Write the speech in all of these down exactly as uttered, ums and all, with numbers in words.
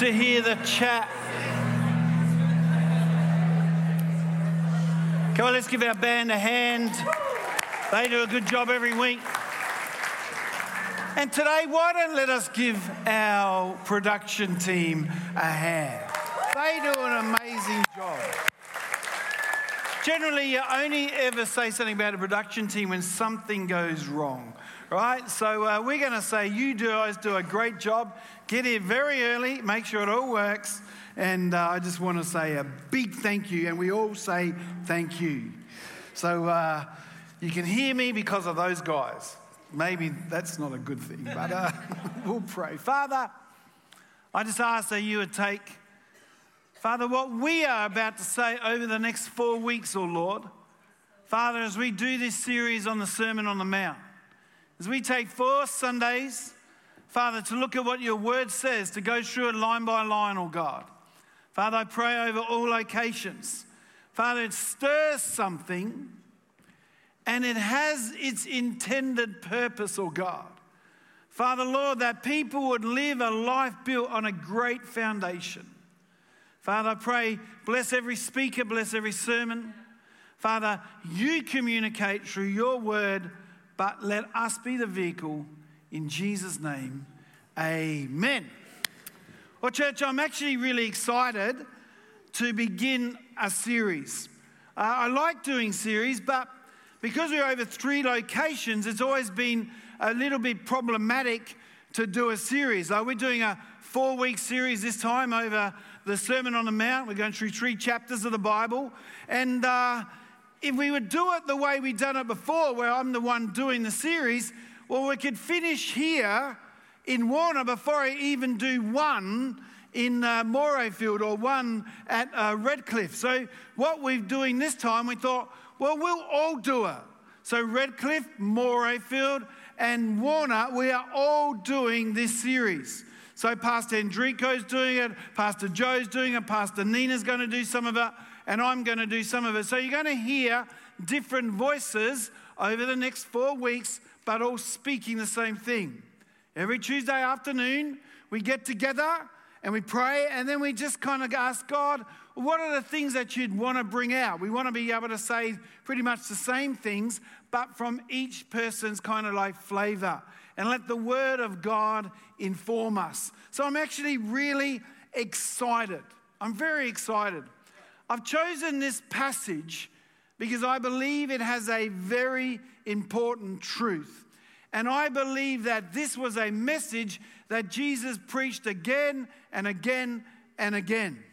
to hear the chat. Come on, let's give our band a hand. They do a good job every week. And today, why don't let us give our production team a hand? They do an amazing job. Generally, you only ever say something about a production team when something goes wrong, right? So uh, we're going to say you guys do a great job. Get here very early, make sure it all works. And uh, I just want to say a big thank you, and we all say thank you. So uh, you can hear me because of those guys. Maybe that's not a good thing, but uh, we'll pray. Father, I just ask that you would take, Father, what we are about to say over the next four weeks, oh Lord. Father, as we do this series on the Sermon on the Mount, as we take four Sundays, Father, to look at what your word says, to go through it line by line, oh God. Father, I pray over all locations. Father, it stirs something and it has its intended purpose, oh God. Father, Lord, that people would live a life built on a great foundation. Father, I pray, bless every speaker, bless every sermon. Father, you communicate through your word, but let us be the vehicle. In Jesus' name, amen. Well, church, I'm actually really excited to begin a series. Uh, I like doing series, but because we're over three locations, it's always been a little bit problematic to do a series. Like we're doing a four-week series this time over the Sermon on the Mount. We're going through three chapters of the Bible. And uh, if we would do it the way we've done it before, where I'm the one doing the series, well, we could finish here in Warner before I even do one in uh, Morayfield or one at uh, Redcliffe. So what we're doing this time, we thought, well, we'll all do it. So Redcliffe, Morayfield, and Warner, we are all doing this series. So Pastor Enrico's doing it, Pastor Joe's doing it, Pastor Nina's going to do some of it, and I'm going to do some of it. So you're going to hear different voices over the next four weeks, but all speaking the same thing. Every Tuesday afternoon, we get together and we pray, and then we just kind of ask God, what are the things that you'd want to bring out? We want to be able to say pretty much the same things, but from each person's kind of like flavor, and let the word of God inform us. So I'm actually really excited. I'm very excited. I've chosen this passage because I believe it has a very important truth. And I believe that this was a message that Jesus preached again and again and again.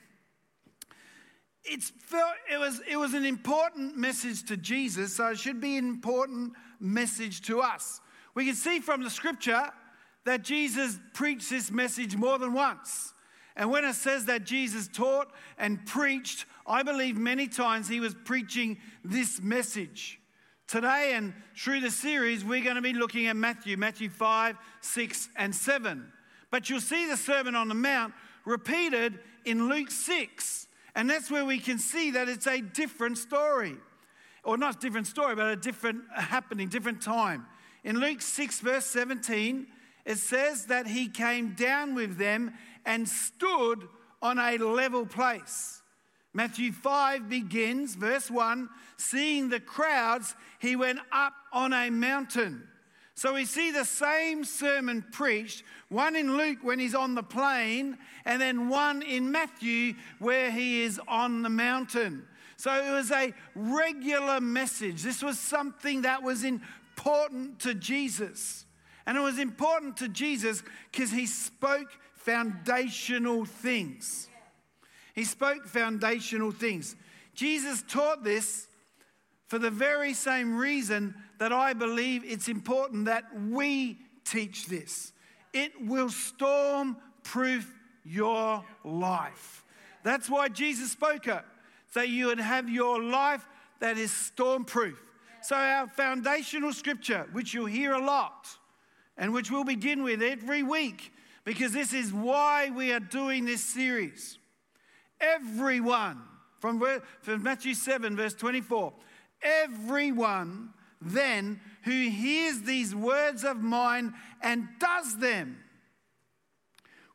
It's, it, was, it was an important message to Jesus, so it should be an important message to us. We can see from the scripture that Jesus preached this message more than once. And when it says that Jesus taught and preached, I believe many times he was preaching this message. Today and through the series, we're going to be looking at Matthew, Matthew five, six, and seven. But you'll see the Sermon on the Mount repeated in Luke six. And that's where we can see that it's a different story. Or not a different story, but a different happening, different time. In Luke six, verse seventeen, it says that he came down with them and stood on a level place. Matthew five begins, verse one, seeing the crowds, he went up on a mountain. So we see the same sermon preached, one in Luke when he's on the plain, and then one in Matthew where he is on the mountain. So it was a regular message. This was something that was important to Jesus. And it was important to Jesus because he spoke foundational things. He spoke foundational things. Jesus taught this for the very same reason that I believe it's important that we teach this. It will storm-proof your life. That's why Jesus spoke it, so you would have your life that is storm-proof. So our foundational scripture, which you'll hear a lot, and which we'll begin with every week, because this is why we are doing this series. Everyone, from, from Matthew seven, verse twenty-four, everyone then who hears these words of mine and does them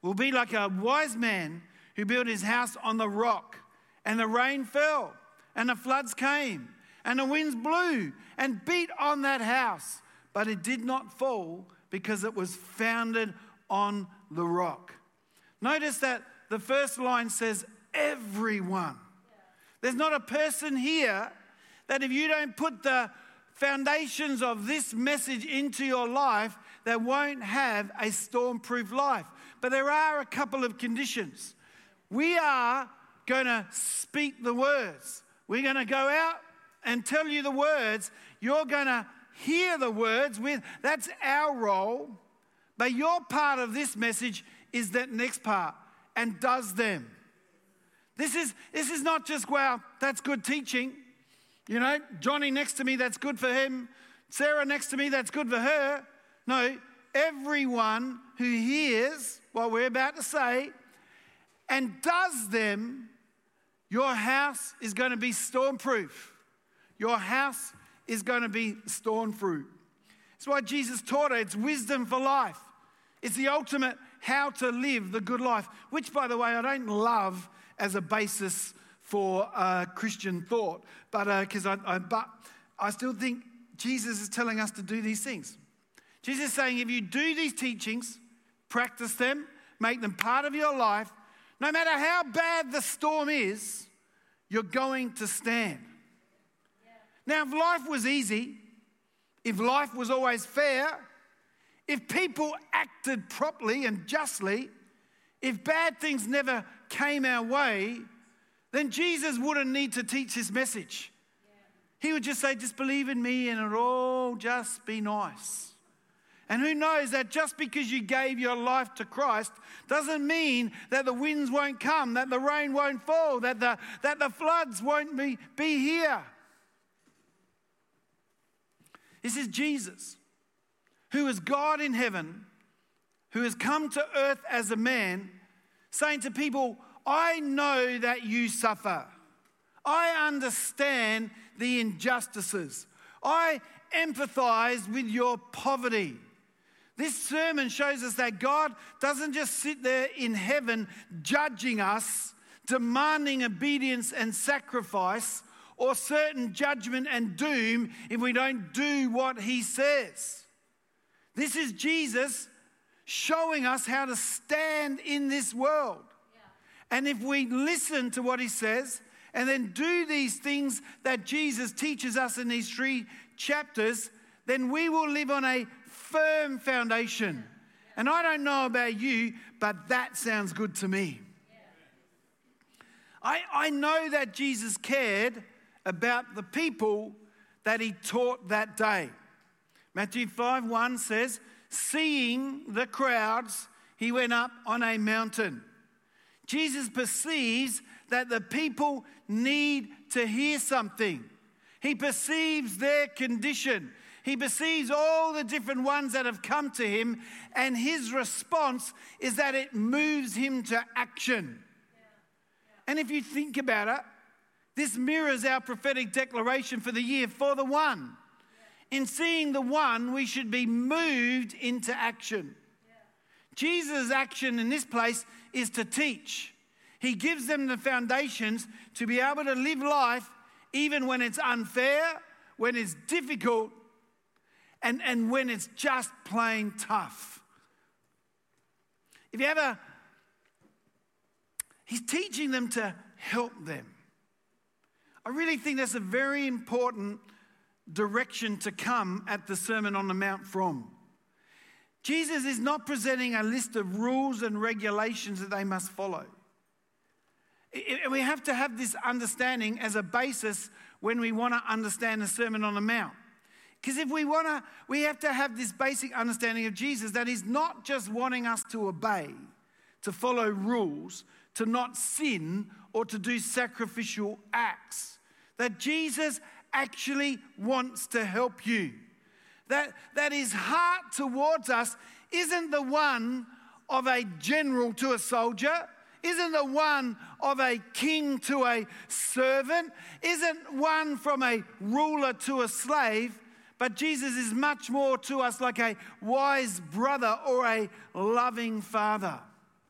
will be like a wise man who built his house on the rock, and the rain fell, and the floods came, and the winds blew and beat on that house, but it did not fall because it was founded on the rock. Notice that the first line says everyone. There's not a person here that if you don't put the foundations of this message into your life, that won't have a storm-proof life. But there are a couple of conditions. We are going to speak the words. We're going to go out and tell you the words. You're going to hear the words. With that's our role. But your part of this message is that next part, and does them. This is, this is not just, wow, that's good teaching. You know, Johnny next to me, that's good for him. Sarah next to me, that's good for her. No, everyone who hears what we're about to say and does them, your house is going to be stormproof. Your house is going to be stormproof. That's why Jesus taught it. It's wisdom for life. It's the ultimate how to live the good life, which, by the way, I don't love as a basis for uh, Christian thought, but because uh, I, I, but I still think Jesus is telling us to do these things. Jesus is saying, if you do these teachings, practice them, make them part of your life, no matter how bad the storm is, you're going to stand. Yeah. Now, if life was easy, if life was always fair, if people acted properly and justly, if bad things never came our way, then Jesus wouldn't need to teach his message. Yeah. He would just say, just believe in me and it'll all just be nice. And who knows that just because you gave your life to Christ doesn't mean that the winds won't come, that the rain won't fall, that the, that the floods won't be, be here. This is Jesus, who is God in heaven, who has come to earth as a man, saying to people, I know that you suffer. I understand the injustices. I empathize with your poverty. This sermon shows us that God doesn't just sit there in heaven judging us, demanding obedience and sacrifice, or certain judgment and doom if we don't do what he says. This is Jesus showing us how to stand in this world. Yeah. And if we listen to what he says and then do these things that Jesus teaches us in these three chapters, then we will live on a firm foundation. Yeah. And I don't know about you, but that sounds good to me. Yeah. I, I know that Jesus cared about the people that he taught that day. Matthew five one says, seeing the crowds, he went up on a mountain. Jesus perceives that the people need to hear something. He perceives their condition. He perceives all the different ones that have come to him, and his response is that it moves him to action. Yeah. Yeah. And if you think about it, this mirrors our prophetic declaration for the year, for the one. Yeah. In seeing the one, we should be moved into action. Yeah. Jesus' action in this place is to teach. He gives them the foundations to be able to live life even when it's unfair, when it's difficult, and, and when it's just plain tough. If you ever, he's teaching them to help them. I really think that's a very important direction to come at the Sermon on the Mount from. Jesus is not presenting a list of rules and regulations that they must follow. We have to have this understanding as a basis when we want to understand the Sermon on the Mount. Because if we want to, we have to have this basic understanding of Jesus, that he's not just wanting us to obey, to follow rules, to not sin, or to do sacrificial acts. That Jesus actually wants to help you. That, that his heart towards us isn't the one of a general to a soldier, isn't the one of a king to a servant, isn't one from a ruler to a slave, but Jesus is much more to us like a wise brother or a loving father.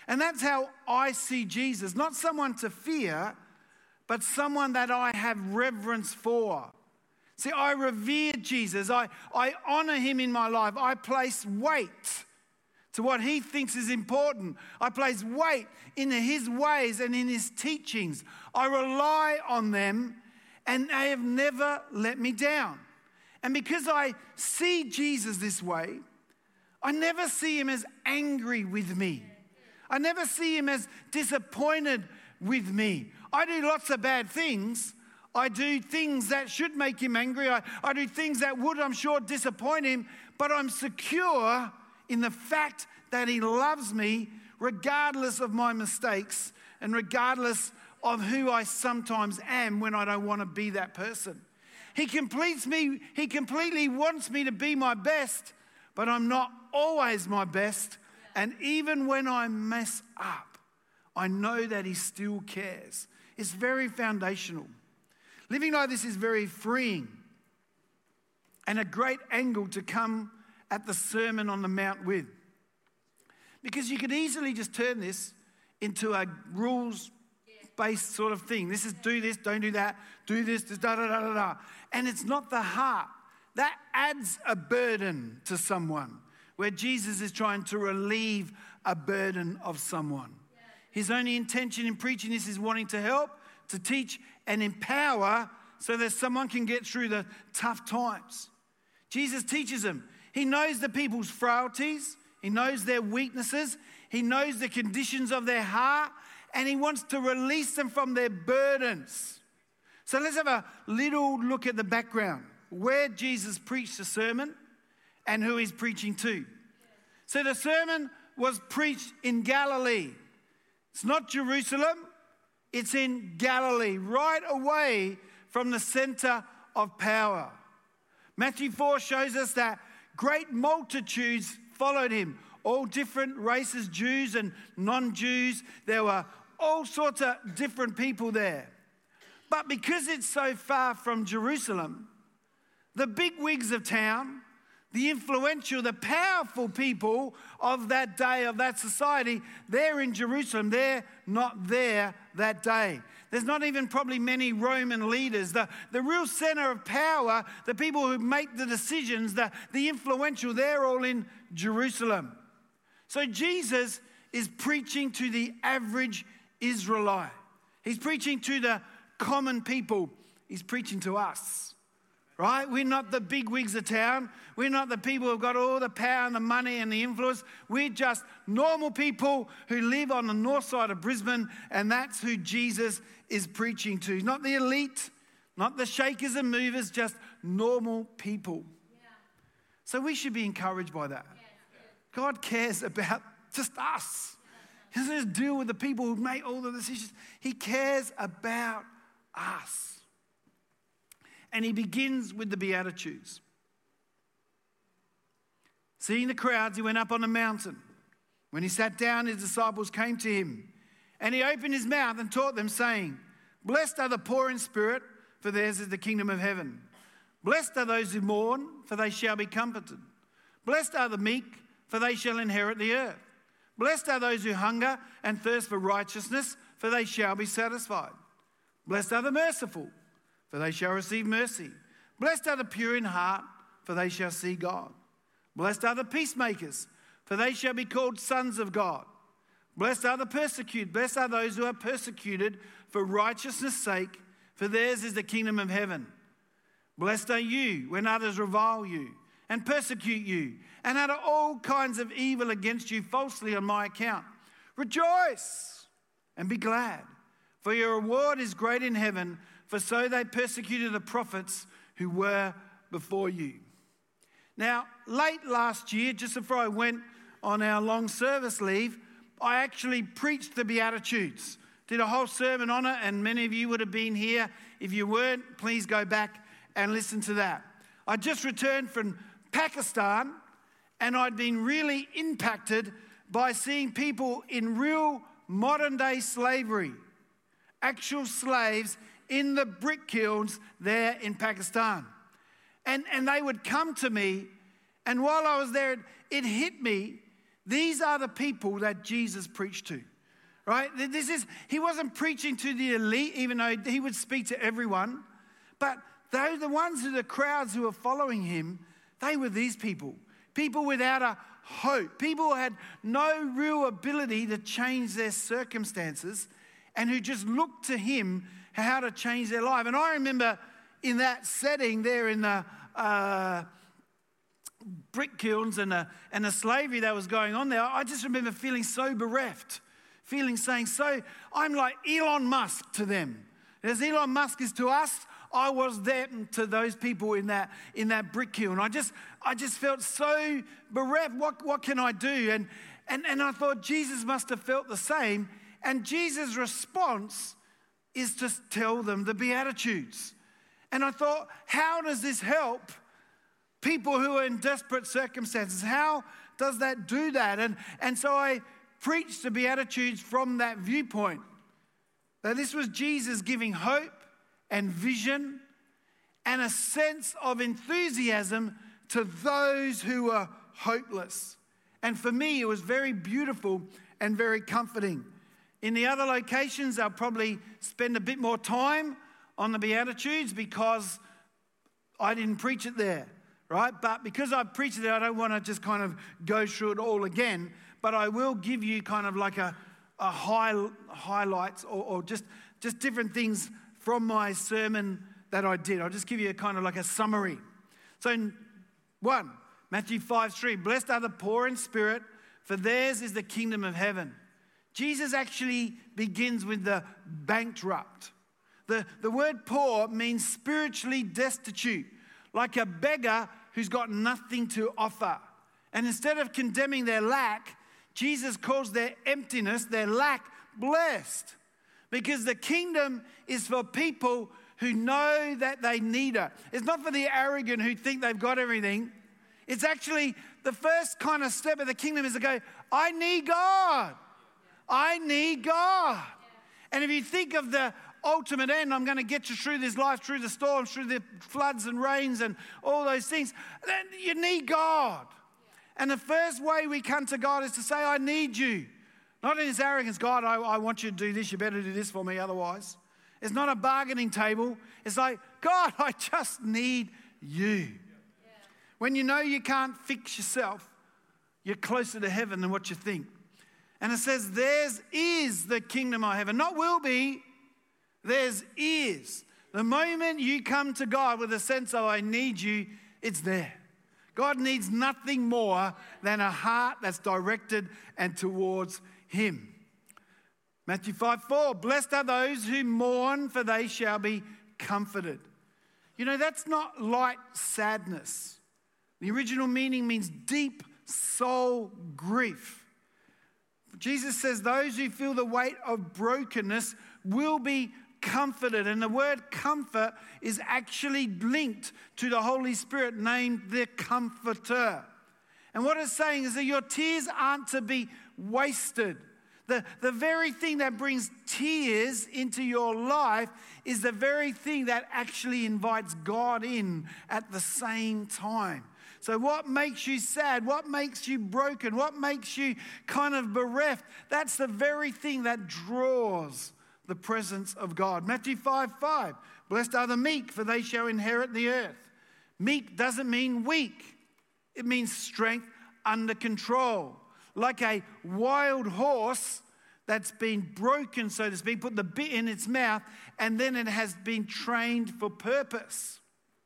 And that's how I see Jesus. Not someone to fear, but someone that I have reverence for. See, I revere Jesus. I, I honor him in my life. I place weight to what he thinks is important. I place weight in his ways and in his teachings. I rely on them, and they have never let me down. And because I see Jesus this way, I never see him as angry with me. I never see him as disappointed with me. I do lots of bad things. I do things that should make him angry. I, I do things that would, I'm sure, disappoint him. But I'm secure in the fact that he loves me regardless of my mistakes and regardless of who I sometimes am when I don't want to be that person. He completes me. He completely wants me to be my best, but I'm not always my best. And even when I mess up, I know that he still cares. It's very foundational. Living like this is very freeing and a great angle to come at the Sermon on the Mount with. Because you could easily just turn this into a rules-based sort of thing. This is do this, don't do that, do this, this, da, da, da, da, da. And it's not the heart. That adds a burden to someone, where Jesus is trying to relieve a burden of someone. His only intention in preaching this is wanting to help, to teach and empower so that someone can get through the tough times. Jesus teaches them. He knows the people's frailties. He knows their weaknesses. He knows the conditions of their heart, and he wants to release them from their burdens. So let's have a little look at the background, where Jesus preached the sermon and who he's preaching to. So the sermon was preached in Galilee. It's not Jerusalem. It's in Galilee, right away from the center of power. Matthew four shows us that great multitudes followed him, all different races, Jews and non-Jews. There were all sorts of different people there. But because it's so far from Jerusalem, the big wigs of town, the influential, the powerful people of that day, of that society, they're in Jerusalem. They're not there that day. There's not even probably many Roman leaders. The, the real center of power, the people who make the decisions, the, the influential, they're all in Jerusalem. So Jesus is preaching to the average Israelite. He's preaching to the common people. He's preaching to us. Right? We're not the big wigs of town. We're not the people who've got all the power and the money and the influence. We're just normal people who live on the north side of Brisbane, and that's who Jesus is preaching to. Not the elite, not the shakers and movers, just normal people. Yeah. So we should be encouraged by that. Yeah. God cares about just us. He doesn't just deal with the people who make all the decisions. He cares about us. And he begins with the Beatitudes. Seeing the crowds, he went up on a mountain. When he sat down, his disciples came to him. And he opened his mouth and taught them, saying, "Blessed are the poor in spirit, for theirs is the kingdom of heaven. Blessed are those who mourn, for they shall be comforted. Blessed are the meek, for they shall inherit the earth. Blessed are those who hunger and thirst for righteousness, for they shall be satisfied. Blessed are the merciful, for they shall receive mercy. Blessed are the pure in heart, for they shall see God. Blessed are the peacemakers, for they shall be called sons of God. Blessed are the persecuted. Blessed are those who are persecuted for righteousness' sake, for theirs is the kingdom of heaven. Blessed are you when others revile you and persecute you and utter all kinds of evil against you falsely on my account. Rejoice and be glad, for your reward is great in heaven, for so they persecuted the prophets who were before you." Now, late last year, just before I went on our long service leave, I actually preached the Beatitudes. Did a whole sermon on it, and many of you would have been here. If you weren't, please go back and listen to that. I just returned from Pakistan, and I'd been really impacted by seeing people in real modern-day slavery, actual slaves in the brick kilns there in Pakistan. And, and they would come to me, and while I was there, it, it hit me These are the people that Jesus preached to, right? This is, he wasn't preaching to the elite, even though he would speak to everyone. But those, the ones who the crowds who were following him, they were these people. People without a hope. People who had no real ability to change their circumstances and who just looked to him how to change their life. And I remember in that setting there in the uh, brick kilns and the, and the slavery that was going on there, I just remember feeling so bereft, feeling saying, so I'm like Elon Musk to them. As Elon Musk is to us, I was there to those people in that in that brick kiln. I just I just felt so bereft. What what can I do? And and and I thought Jesus must have felt the same. And Jesus' response is to tell them the Beatitudes. And I thought, how does this help people who are in desperate circumstances? How does that do that? And, and so I preached the Beatitudes from that viewpoint. That this was Jesus giving hope and vision and a sense of enthusiasm to those who are hopeless. And for me, it was very beautiful and very comforting. In the other locations, I'll probably spend a bit more time on the Beatitudes because I didn't preach it there, right? But because I preached it there, I don't want to just kind of go through it all again, but I will give you kind of like a, a high, highlights or, or just, just different things from my sermon that I did. I'll just give you a kind of like a summary. So in one, Matthew five three, blessed are the poor in spirit, for theirs is the kingdom of heaven. Jesus actually begins with the bankrupt. The, the word poor means spiritually destitute, like a beggar who's got nothing to offer. And instead of condemning their lack, Jesus calls their emptiness, their lack, blessed. Because the kingdom is for people who know that they need it. It's not for the arrogant who think they've got everything. It's actually the first kind of step of the kingdom is to go, I need God. I need God. And if you think of the ultimate end, I'm going to get you through this life, through the storms, through the floods and rains and all those things, then you need God. And the first way we come to God is to say, I need you. Not in his arrogance, God, I, I want you to do this. You better do this for me otherwise. It's not a bargaining table. It's like, God, I just need you. Yeah. When you know you can't fix yourself, you're closer to heaven than what you think. And it says, theirs is the kingdom of heaven. Not will be, theirs is. The moment you come to God with a sense of I need you, it's there. God needs nothing more than a heart that's directed and towards him. Matthew five four, blessed are those who mourn, for they shall be comforted. You know, that's not light sadness. The original meaning means deep soul grief. Jesus says those who feel the weight of brokenness will be comforted. And the word comfort is actually linked to the Holy Spirit named the Comforter. And what it's saying is that your tears aren't to be wasted. The, the very thing that brings tears into your life is the very thing that actually invites God in at the same time. So what makes you sad? What makes you broken? What makes you kind of bereft? That's the very thing that draws the presence of God. Matthew five five, blessed are the meek, for they shall inherit the earth. Meek doesn't mean weak. It means strength under control. Like a wild horse that's been broken, so to speak, put the bit in its mouth, and then it has been trained for purpose.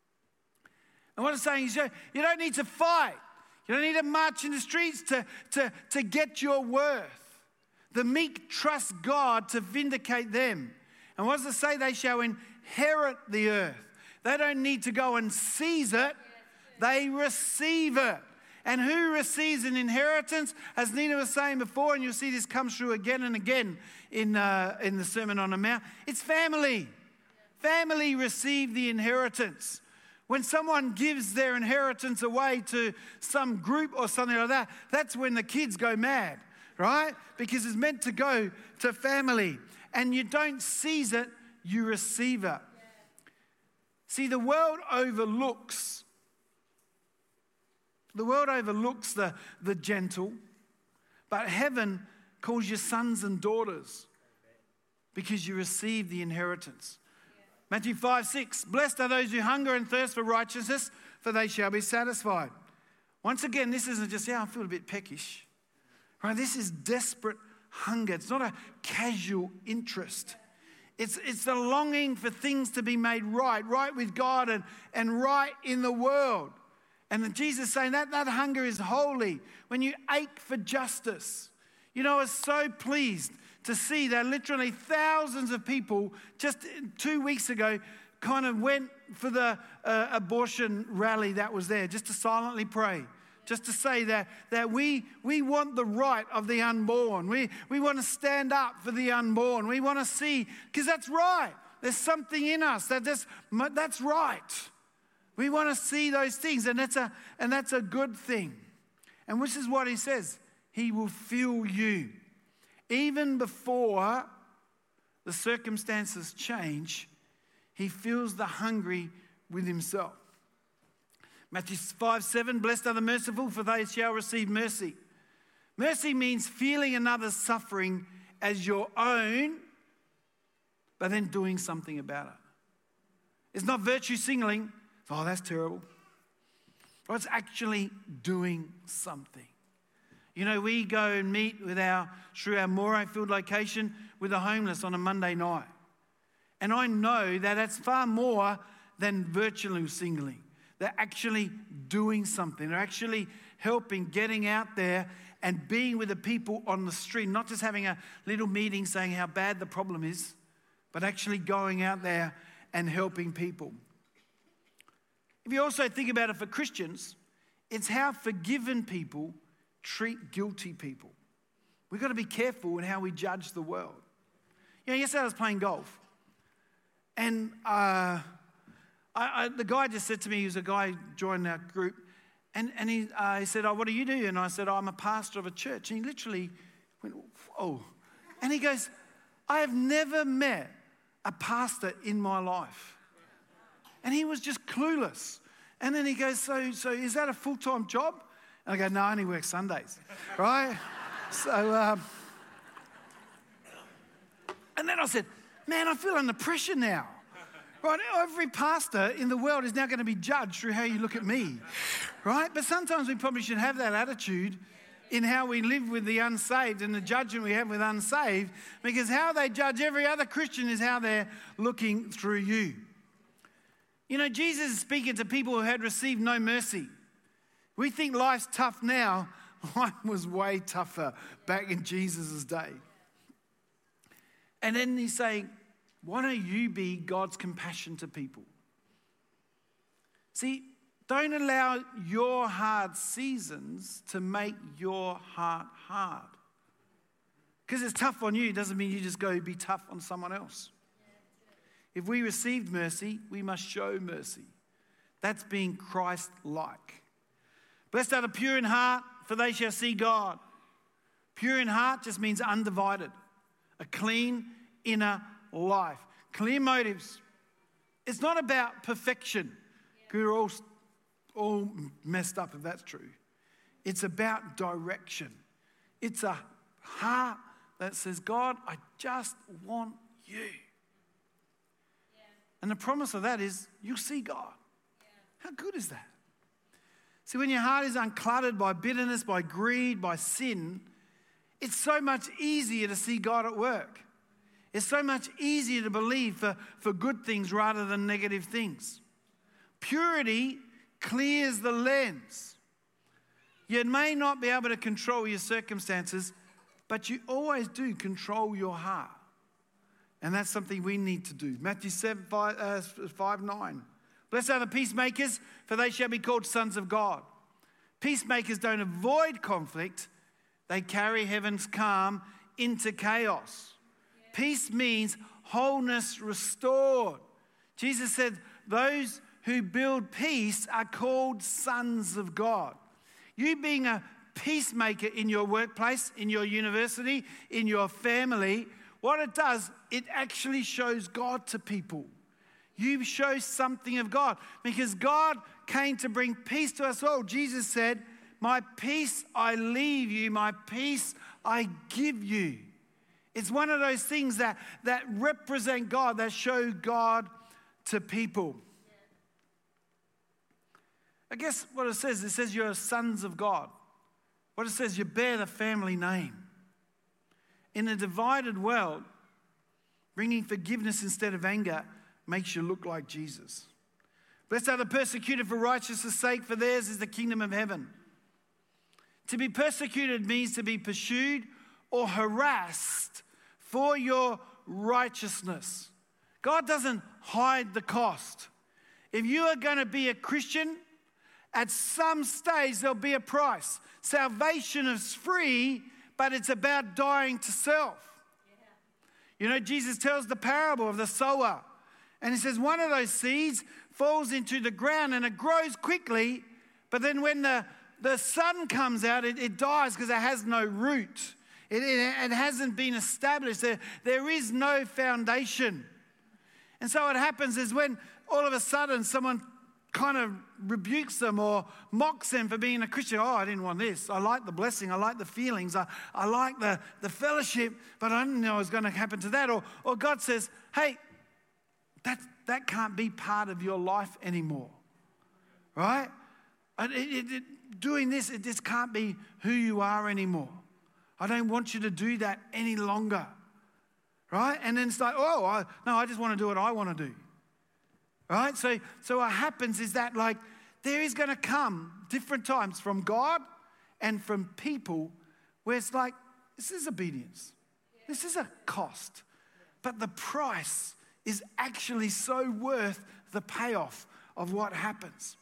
And what it's saying is you don't need to fight. You don't need to march in the streets to, to, to get your worth. The meek trust God to vindicate them. And what does it say? They shall inherit the earth. They don't need to go and seize it. They receive it. And who receives an inheritance? As Nina was saying before, and you'll see this comes through again and again in, uh, in the Sermon on the Mount, it's family. Family receive the inheritance. When someone gives their inheritance away to some group or something like that, that's when the kids go mad, right? Because it's meant to go to family. And you don't seize it, you receive it. See, the world overlooks The world overlooks the, the gentle, But heaven calls you sons and daughters because you receive the inheritance. Matthew five, six, blessed are those who hunger and thirst for righteousness, for they shall be satisfied. Once again, this isn't just, yeah, I feel a bit peckish. Right? This is desperate hunger. It's not a casual interest. It's, it's the longing for things to be made right, right with God and, and right in the world. And then Jesus is saying that that hunger is holy. When you ache for justice. You know, I was so pleased to see that literally thousands of people just two weeks ago kind of went for the uh, abortion rally that was there, just to silently pray, just to say that, that we, we want the right of the unborn. We, we want to stand up for the unborn. We want to see, because that's right. There's something in us that that's, that's right. We want to see those things, and that's a, and that's a good thing. And this is what he says. He will fill you. Even before the circumstances change, he fills the hungry with himself. Matthew five, seven, blessed are the merciful, for they shall receive mercy. Mercy means feeling another's suffering as your own, but then doing something about it. It's not virtue signaling. Oh, that's terrible. But it's actually doing something. You know, we go and meet with our, through our Morayfield location with the homeless on a Monday night. And I know that that's far more than virtually signaling. They're actually doing something. They're actually helping, getting out there and being with the people on the street, not just having a little meeting saying how bad the problem is, but actually going out there and helping people. If you also think about it for Christians, it's how forgiven people treat guilty people. We've got to be careful in how we judge the world. You know, yesterday I was playing golf. And uh, I, I, the guy just said to me, he was a guy who joined our group, and, and he, uh, he said, oh, what do you do? And I said, oh, I'm a pastor of a church. And he literally went, oh. And he goes, I have never met a pastor in my life. And he was just clueless. And then he goes, so, so is that a full-time job? And I go, no, I only work Sundays, right? So, um, and then I said, man, I feel under pressure now. Right? Every pastor in the world is now going to be judged through how you look at me, right? But sometimes we probably should have that attitude in how we live with the unsaved and the judgment we have with unsaved, because how they judge every other Christian is how they're looking through you. You know, Jesus is speaking to people who had received no mercy. We think life's tough now. Life was way tougher back in Jesus' day. And then he's saying, why don't you be God's compassion to people? See, don't allow your hard seasons to make your heart hard. Because it's tough on you doesn't mean you just go be tough on someone else. If we received mercy, we must show mercy. That's being Christ-like. Blessed are the pure in heart, for they shall see God. Pure in heart just means undivided. A clean inner life. Clear motives. It's not about perfection. Yeah. We're all, all messed up if that's true. It's about direction. It's a heart that says, God, I just want you. Yeah. And the promise of that is you'll see God. Yeah. How good is that? See, when your heart is uncluttered by bitterness, by greed, by sin, it's so much easier to see God at work. It's so much easier to believe for, for good things rather than negative things. Purity clears the lens. You may not be able to control your circumstances, but you always do control your heart. And that's something we need to do. Matthew seven, five, uh, five nine. Blessed are the peacemakers, for they shall be called sons of God. Peacemakers don't avoid conflict. They carry heaven's calm into chaos. Yeah. Peace means wholeness restored. Jesus said, those who build peace are called sons of God. You being a peacemaker in your workplace, in your university, in your family, what it does, it actually shows God to people. You show something of God because God came to bring peace to us all. Jesus said, my peace I leave you, my peace I give you. It's one of those things that, that represent God, that show God to people. I guess what it says, it says you're sons of God. What it says, you bear the family name. In a divided world, bringing forgiveness instead of anger makes you look like Jesus. Blessed are the persecuted for righteousness' sake, for theirs is the kingdom of heaven. To be persecuted means to be pursued or harassed for your righteousness. God doesn't hide the cost. If you are going to be a Christian, at some stage there'll be a price. Salvation is free, but it's about dying to self. Yeah. You know, Jesus tells the parable of the sower. And he says one of those seeds falls into the ground and it grows quickly, but then when the, the sun comes out, it, it dies because it has no root. It, it, it hasn't been established. There, there is no foundation. And so what happens is when all of a sudden someone kind of rebukes them or mocks them for being a Christian. Oh, I didn't want this. I like the blessing. I like the feelings. I, I like the, the fellowship, but I didn't know it was going to happen to that. Or, or God says, hey, that, that can't be part of your life anymore, right? It, it, it, doing this, it just can't be who you are anymore. I don't want you to do that any longer, right? And then it's like, oh, I, no, I just want to do what I want to do. Right? So, so what happens is that like there is going to come different times from God and from people where it's like, this is obedience. This is a cost. But the price is actually so worth the payoff of what happens.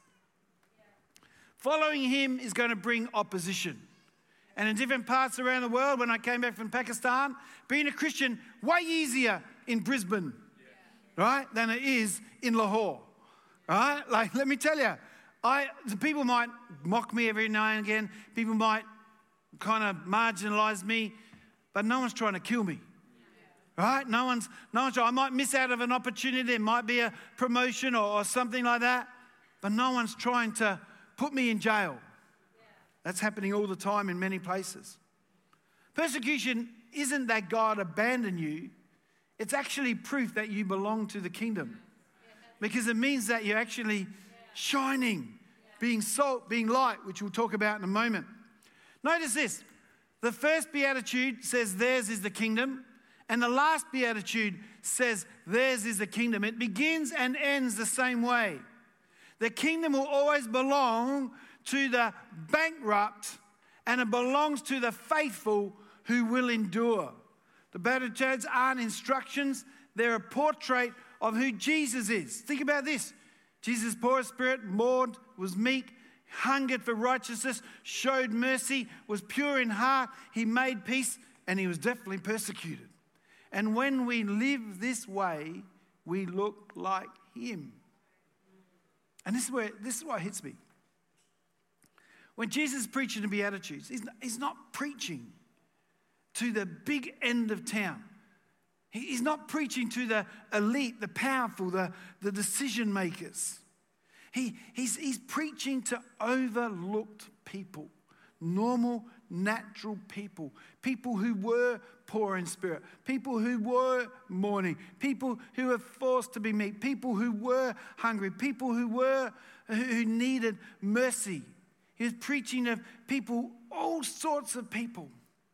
Following him is going to bring opposition. And in different parts around the world, when I came back from Pakistan, being a Christian, way easier in Brisbane, right, than it is in Lahore, right? Like, let me tell you, I the people might mock me every now and again. People might kind of marginalize me, but no one's trying to kill me, right? No one's, no one's trying. I might miss out of an opportunity. There might be a promotion or, or something like that, but no one's trying to put me in jail. That's happening all the time in many places. Persecution isn't that God abandoned you. It's actually proof that you belong to the kingdom, because it means that you're actually shining, being salt, being light, which we'll talk about in a moment. Notice this. The first beatitude says theirs is the kingdom, and the last beatitude says theirs is the kingdom. It begins and ends the same way. The kingdom will always belong to the bankrupt, and it belongs to the faithful who will endure. The Beatitudes aren't instructions. They're a portrait of who Jesus is. Think about this. Jesus, poor of spirit, mourned, was meek, hungered for righteousness, showed mercy, was pure in heart. He made peace, and he was definitely persecuted. And when we live this way, we look like him. And this is where this is what hits me. When Jesus is preaching the Beatitudes, he's not, he's not preaching to the big end of town. He's not preaching to the elite, the powerful, the, the decision makers. He, he's, he's preaching to overlooked people, normal, natural people, people who were poor in spirit, people who were mourning, people who were forced to be meek, people who were hungry, people who were who needed mercy. He was preaching to people, all sorts of people.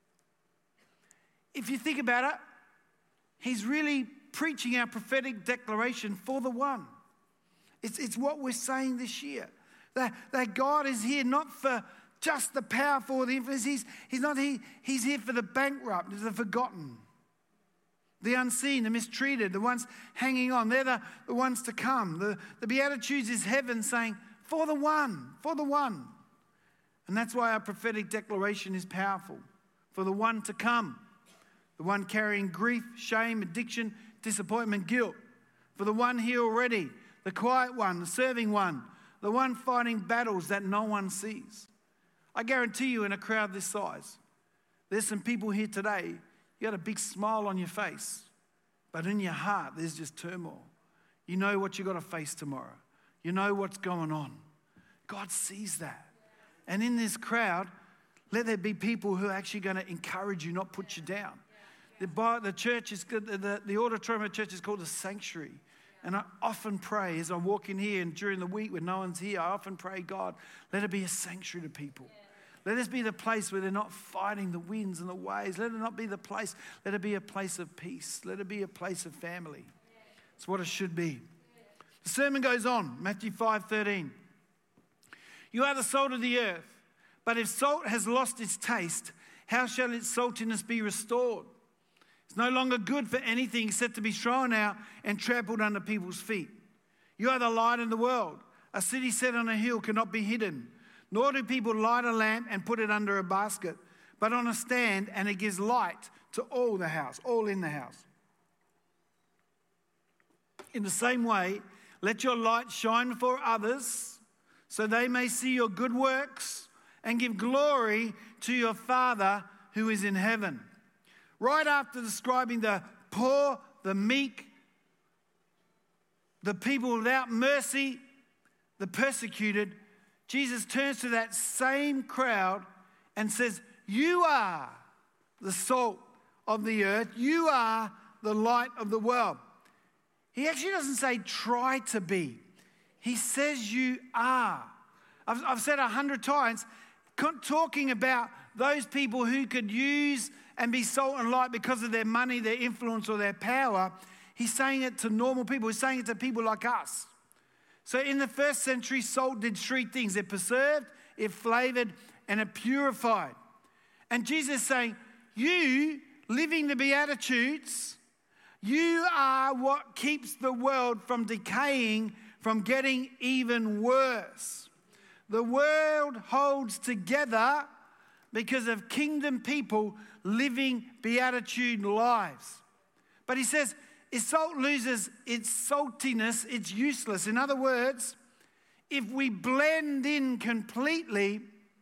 If you think about it, he's really preaching our prophetic declaration for the one. It's, it's what we're saying this year. That, that God is here not for just the powerful or the influence. He's, he's not here. He's here for the bankrupt, the forgotten, the unseen, the mistreated, the ones hanging on. They're the, the ones to come. The, the Beatitudes is heaven saying, for the one, for the one. And that's why our prophetic declaration is powerful. For the one to come. The one carrying grief, shame, addiction, disappointment, guilt. For the one here already, the quiet one, the serving one, the one fighting battles that no one sees. I guarantee you, in a crowd this size, there's some people here today, you got a big smile on your face, but in your heart there's just turmoil. You know what you got to face tomorrow. You know what's going on. God sees that. And in this crowd, let there be people who are actually going to encourage you, not put you down. The, the church is good, the, the auditorium of church is called a sanctuary. And I often pray as I walk in here and during the week when no one's here, I often pray, God, let it be a sanctuary to people. Let us be the place where they're not fighting the winds and the waves. Let it not be the place. Let it be a place of peace. Let it be a place of family. It's what it should be. The sermon goes on, Matthew five thirteen. You are the salt of the earth, but if salt has lost its taste, how shall its saltiness be restored? It's no longer good for anything except to be thrown out and trampled under people's feet. You are the light of the world. A city set on a hill cannot be hidden. Nor do people light a lamp and put it under a basket, but on a stand, and it gives light to all the house, all in the house. In the same way, let your light shine before others, so they may see your good works and give glory to your Father who is in heaven. Right after describing the poor, the meek, the people without mercy, the persecuted, Jesus turns to that same crowd and says, you are the salt of the earth. You are the light of the world. He actually doesn't say try to be. He says you are. I've, I've said a hundred times, talking about those people who could use and be salt and light because of their money, their influence, or their power. He's saying it to normal people. He's saying it to people like us. So in the first century, salt did three things. It preserved, it flavored, and it purified. And Jesus is saying, you living the Beatitudes, you are what keeps the world from decaying, from getting even worse. The world holds together because of kingdom people living Beatitude lives. But he says, if salt loses its saltiness, it's useless. In other words, if we blend in completely,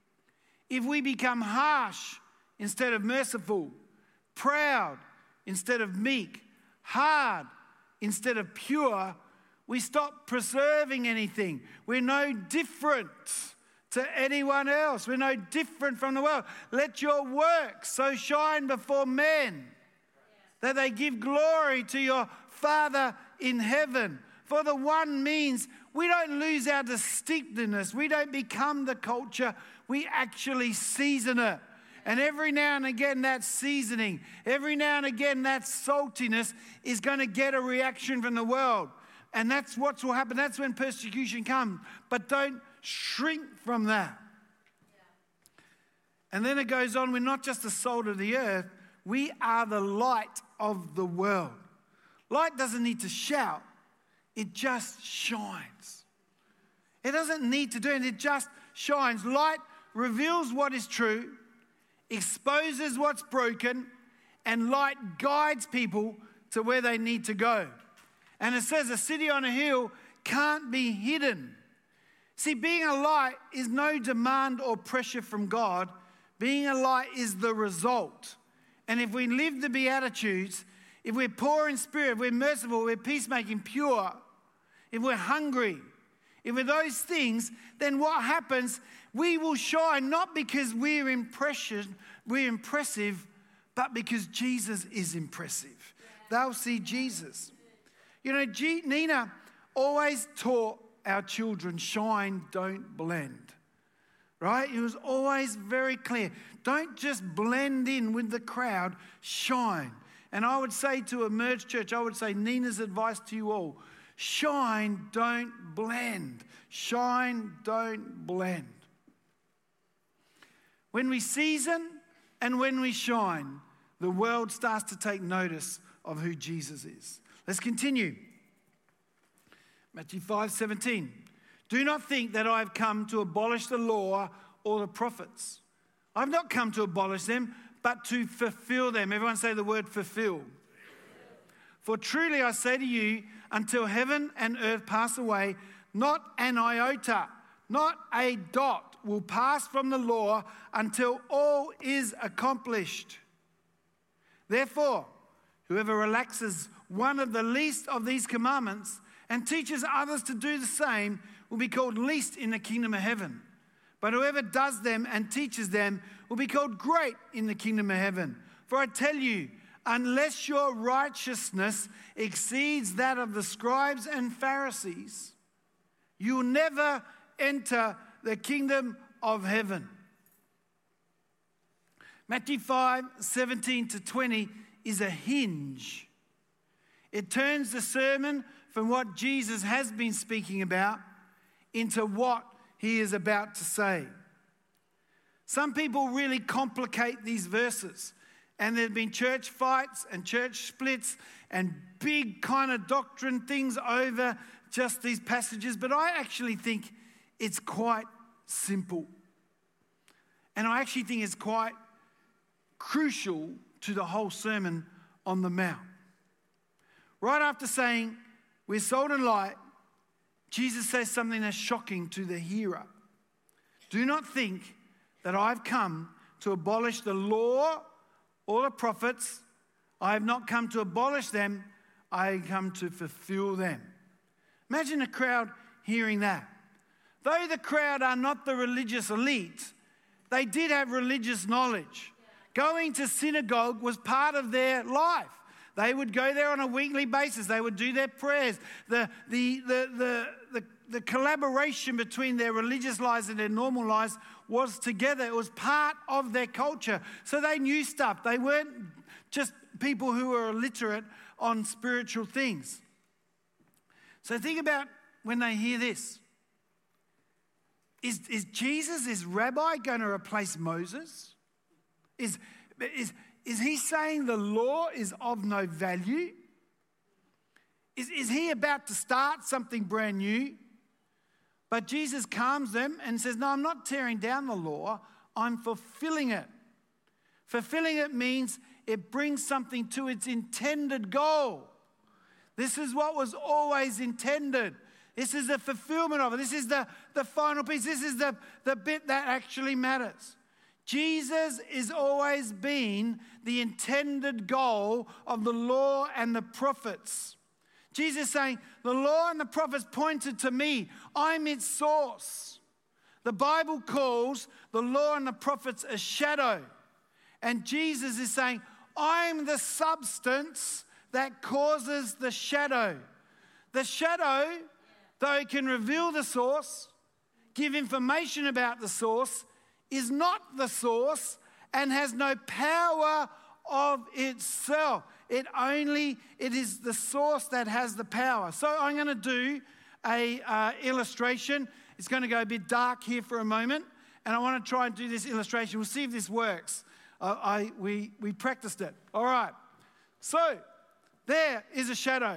if we become harsh instead of merciful, proud instead of meek, hard instead of pure, we stop preserving anything. We're no different to anyone else. We're no different from the world. Let your works so shine before men that they give glory to your Father in heaven. For the one means we don't lose our distinctiveness. We don't become the culture. We actually season it. And every now and again, that seasoning, every now and again, that saltiness is going to get a reaction from the world. And that's what will happen. That's when persecution comes. But don't shrink from that. Yeah. And then it goes on, we're not just the salt of the earth, we are the light of the world. Light doesn't need to shout, it just shines. It doesn't need to do it, it just shines. Light reveals what is true, exposes what's broken, and light guides people to where they need to go. And it says a city on a hill can't be hidden. See, being a light is no demand or pressure from God. Being a light is the result. And if we live the Beatitudes, if we're poor in spirit, if we're merciful, we're peacemaking, pure, if we're hungry, if we're those things, then what happens? We will shine not because we're impression, we're impressive, but because Jesus is impressive. They'll see Jesus. You know, G- Nina always taught our children, shine, don't blend. Right? It was always very clear. Don't just blend in with the crowd, shine. And I would say to Emerge Church, I would say Nina's advice to you all, shine, don't blend. Shine, don't blend. When we season and when we shine, the world starts to take notice of who Jesus is. Let's continue. Matthew five seventeen. Do not think that I have come to abolish the law or the prophets. I've not come to abolish them, but to fulfill them. Everyone say the word fulfill. For truly I say to you, until heaven and earth pass away, not an iota, not a dot will pass from the law until all is accomplished. Therefore, whoever relaxes one of the least of these commandments and teaches others to do the same will be called least in the kingdom of heaven. but whoever does them and teaches them will be called great in the kingdom of heaven. For I tell you, unless your righteousness exceeds that of the scribes and Pharisees, you will never enter the kingdom of heaven. Matthew five, seventeen to twenty is a hinge. It turns the sermon from what Jesus has been speaking about into what he is about to say. Some people really complicate these verses, and there have been church fights and church splits and big kind of doctrine things over just these passages, but I actually think it's quite simple. And I actually think it's quite crucial to the whole Sermon on the Mount. Right after saying, we're salt and light, Jesus says something that's shocking to the hearer. Do not think that I've come to abolish the law or the prophets. I have not come to abolish them. I have come to fulfill them. Imagine a crowd hearing that. Though the crowd are not the religious elite, they did have religious knowledge. Going to synagogue was part of their life. They would go there on a weekly basis. They would do their prayers. The, the, the, the, the, the collaboration between their religious lives and their normal lives was together. It was part of their culture. So they knew stuff. They weren't just people who were illiterate on spiritual things. So think about when they hear this. Is, is Jesus, is Rabbi going to replace Moses? Is, is, is he saying the law is of no value? Is, is he about to start something brand new? But Jesus calms them and says, no, I'm not tearing down the law. I'm fulfilling it. Fulfilling it means it brings something to its intended goal. This is what was always intended. This is the fulfillment of it. This is the, the final piece. This is the, the bit that actually matters. Jesus is always been the intended goal of the law and the prophets. Jesus is saying, the law and the prophets pointed to me. I'm its source. The Bible calls the law and the prophets a shadow. And Jesus is saying, I'm the substance that causes the shadow. The shadow, though it can reveal the source, give information about the source, is not the source and has no power of itself. It only, it is the source that has the power. So I'm going to do a uh, illustration. It's going to go a bit dark here for a moment, and I want to try and do this illustration. We'll see if this works. Uh, I we we practiced it. All right. So there is a shadow.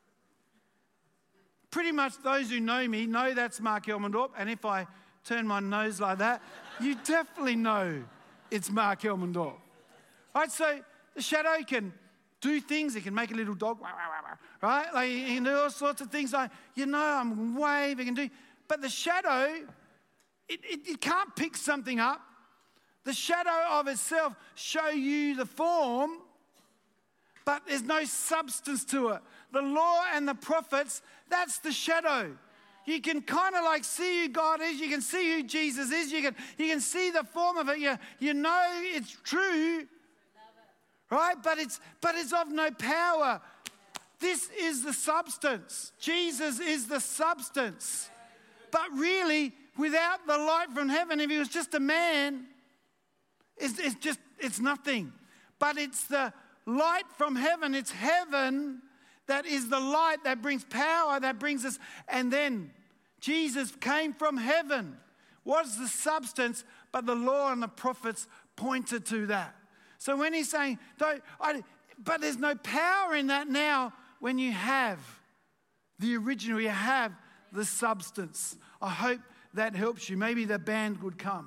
Pretty much those who know me know that's Mark Elmendorp, and if I turn my nose like that, you definitely know it's Mark Elmendorp. Right, so the shadow can do things. It can make a little dog, right? Like, it can do all sorts of things. Like, you know, I'm wave, it can do. But the shadow, it, it, it can't pick something up. The shadow of itself show you the form, but there's no substance to it. The law and the prophets, that's the shadow. You can kind of like see who God is. You can see who Jesus is. You can, you can see the form of it. You, you know it's true, right? But it's, but it's of no power. This is the substance. Jesus is the substance. But really, without the light from heaven, if he was just a man, it's, it's just, it's nothing. But it's the light from heaven. It's heaven that is the light that brings power, that brings us. And then Jesus came from heaven. Was the substance, but the law and the prophets pointed to that. So when he's saying, don't, I, but there's no power in that now when you have the original, you have the substance. I hope that helps you. Maybe the band would come.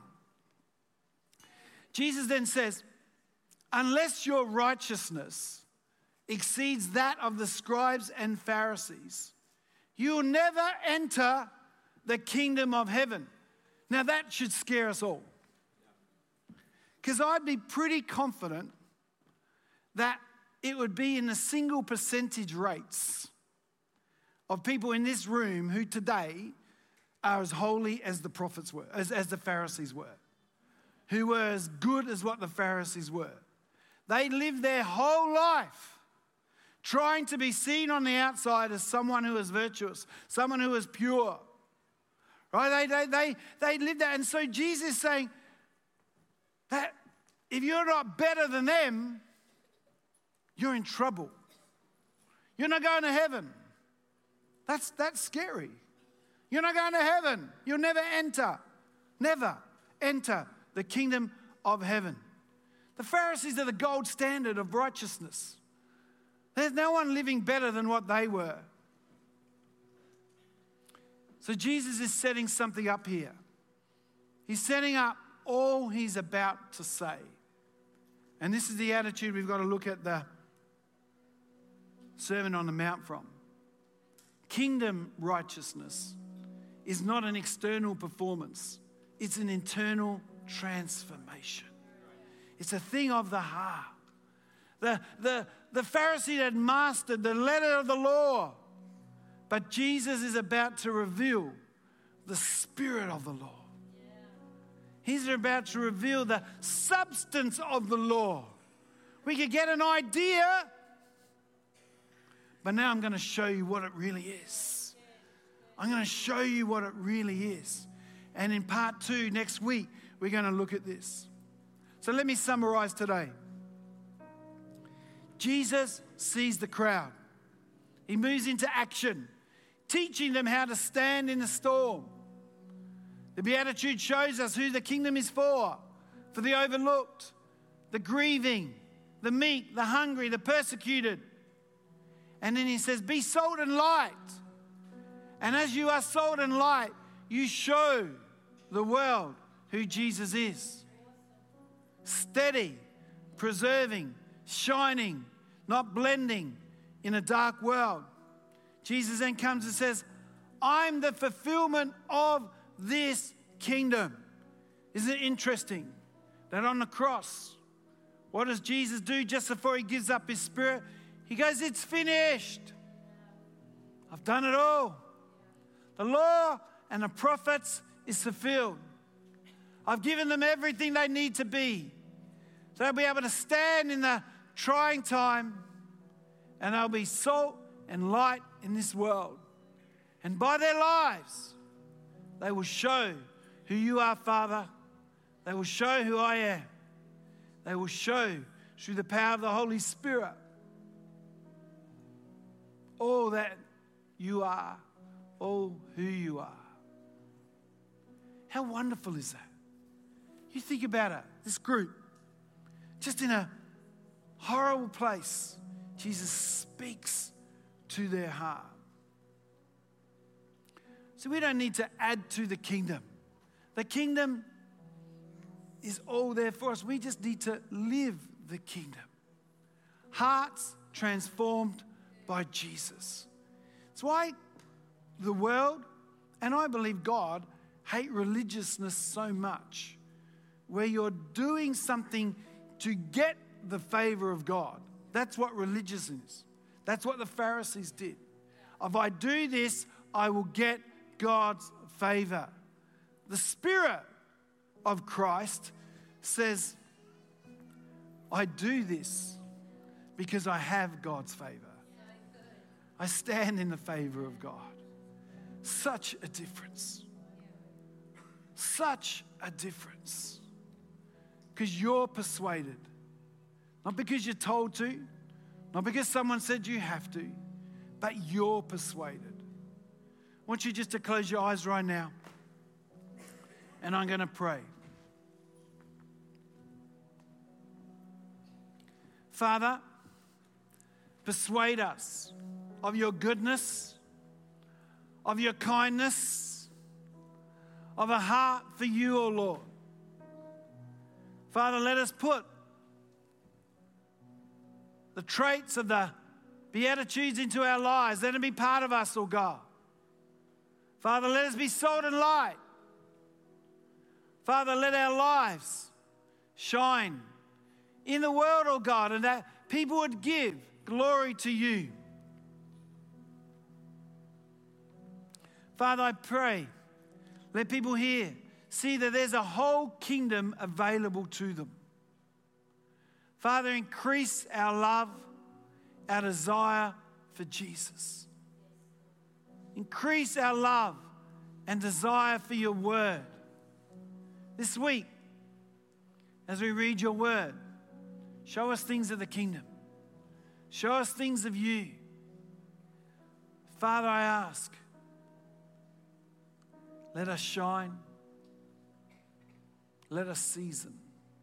Jesus then says, unless your righteousness exceeds that of the scribes and Pharisees, you'll never enter the kingdom of heaven. Now that should scare us all. Because I'd be pretty confident that it would be in the single percentage rates of people in this room who today are as holy as the prophets were, as, as the Pharisees were, who were as good as what the Pharisees were. They lived their whole life trying to be seen on the outside as someone who is virtuous, someone who is pure. Right? They, they, they, they lived that. And so Jesus is saying that if you're not better than them, you're in trouble. You're not going to heaven. That's, that's scary. You're not going to heaven. You'll never enter, never enter the kingdom of heaven. The Pharisees are the gold standard of righteousness. There's no one living better than what they were. So Jesus is setting something up here. He's setting up all he's about to say. And this is the attitude we've got to look at the Sermon on the Mount from. Kingdom righteousness is not an external performance. It's an internal transformation. It's a thing of the heart. The, the, the Pharisee had mastered the letter of the law, but Jesus is about to reveal the spirit of the law. He's about to reveal the substance of the law. We could get an idea, but now I'm going to show you what it really is. I'm going to show you what it really is. And in part two, next week, we're going to look at this. So let me summarize today. Jesus sees the crowd. He moves into action, teaching them how to stand in the storm. The Beatitude shows us who the kingdom is for, for the overlooked, the grieving, the meek, the hungry, the persecuted. And then he says, be salt and light. And as you are salt and light, you show the world who Jesus is. Steady, preserving, shining, not blending in a dark world. Jesus then comes and says, I'm the fulfillment of this kingdom. Isn't it interesting that on the cross, what does Jesus do just before he gives up his spirit? He goes, it's finished. I've done it all. The law and the prophets is fulfilled. I've given them everything they need to be. So they'll be able to stand in the trying time, and they'll be salt and light in this world. And by their lives, they will show who you are, Father. They will show who I am. They will show through the power of the Holy Spirit all that you are, all who you are. How wonderful is that? You think about it, this group, just in a horrible place, Jesus speaks to their heart. So we don't need to add to the kingdom. The kingdom is all there for us. We just need to live the kingdom. Hearts transformed by Jesus. It's why the world, and I believe God, hate religiousness so much, where you're doing something to get the favor of God. That's what religion is. That's what the Pharisees did. If I do this, I will get God's favor. The Spirit of Christ says, I do this because I have God's favor. I stand in the favor of God. Such a difference. Such a difference. Because you're persuaded. Not because you're told to, not because someone said you have to, but you're persuaded. I want you just to close your eyes right now. And I'm going to pray. Father, persuade us of your goodness, of your kindness, of a heart for you, O Lord. Father, let us put the traits of the Beatitudes into our lives. Let them be part of us, O God. Father, let us be salt and light. Father, let our lives shine in the world, O God, and that people would give glory to you. Father, I pray Let people hear, see that there's a whole kingdom available to them. Father, increase our love, our desire for Jesus. Increase our love and desire for your word. This week, as we read your word, show us things of the kingdom. Show us things of you. Father, I ask, let us shine. Let us season.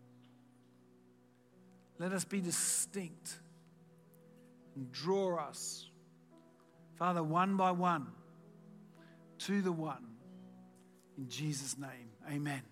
Let us be distinct and draw us, Father, one by one to the one. In Jesus' name, amen.